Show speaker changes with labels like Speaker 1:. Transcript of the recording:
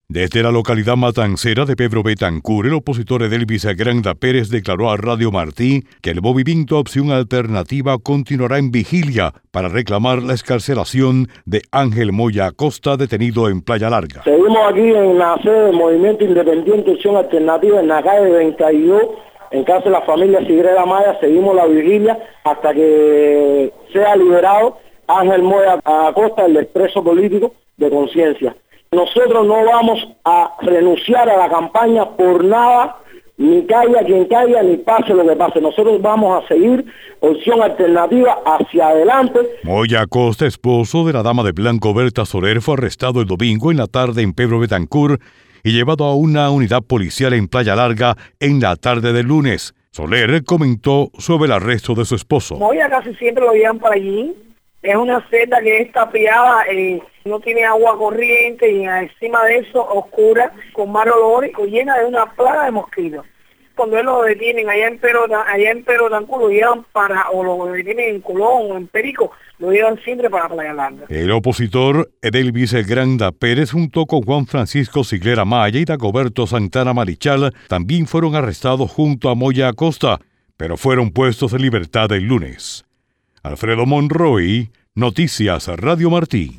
Speaker 1: Desde la localidad matancera de Pedro Betancur, el opositor Edelvis Granda Pérez declaró a Radio Martí que el movimiento Opción Alternativa continuará en vigilia para reclamar la excarcelación de Ángel Moya Acosta, detenido en Playa Larga.
Speaker 2: Seguimos aquí en la sede del Movimiento Independiente Opción Alternativa en la calle 22, en casa de la familia Sigrera Maya. Seguimos la vigilia hasta que sea liberado Ángel Moya Acosta, el expreso político de conciencia. Nosotros no vamos a renunciar a la campaña por nada, ni caiga quien caiga, ni pase lo que pase. Nosotros vamos a seguir Opción Alternativa hacia adelante.
Speaker 1: Moya Acosta, esposo de la dama de blanco Berta Soler, fue arrestado el domingo en la tarde en Pedro Betancur y llevado a una unidad policial en Playa Larga en la tarde del lunes. Soler comentó sobre el arresto de su esposo.
Speaker 3: Moya casi siempre lo llevan para allí. Es una celda que es tapiada, no tiene agua corriente y encima de eso oscura, con mal olor y llena de una plaga de mosquitos. Cuando él lo detienen allá en Pedro Betancur, lo llevan o lo detienen en Colón o en Perico, lo llevan siempre para Playa Larga.
Speaker 1: El opositor Edelvis Granda Pérez, junto con Juan Francisco Sigrera Maya y Dagoberto Santana Marichal, también fueron arrestados junto a Moya Acosta, pero fueron puestos en libertad el lunes. Alfredo Monroy, Noticias Radio Martí.